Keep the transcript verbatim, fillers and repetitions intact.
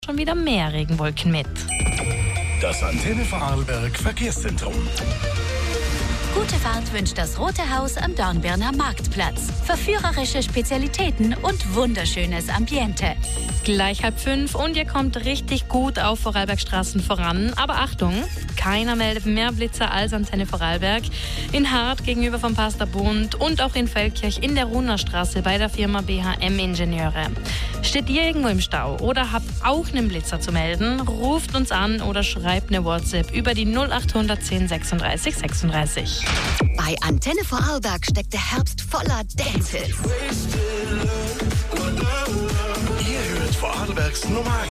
schon wieder mehr Regenwolken mit. Das Antenne Vorarlberg Verkehrszentrum. Gute Fahrt wünscht das Rote Haus am Dornbirner Marktplatz. Verführerische Spezialitäten und wunderschönes Ambiente. Gleich halb fünf und ihr kommt richtig gut auf Vorarlbergstraßen voran. Aber Achtung, keiner meldet mehr Blitzer als Antenne Vorarlberg. In Hart gegenüber vom Pasterbund und auch in Feldkirch in der Runerstraße bei der Firma B H M Ingenieure. Steht ihr irgendwo im Stau oder habt auch einen Blitzer zu melden, ruft uns an oder schreibt eine WhatsApp über die null acht null null zehn sechsunddreißig sechsunddreißig. Bei Antenne Vorarlberg steckt der Herbst voller Dance-Hits. Ihr hört Vorarlbergs Nummer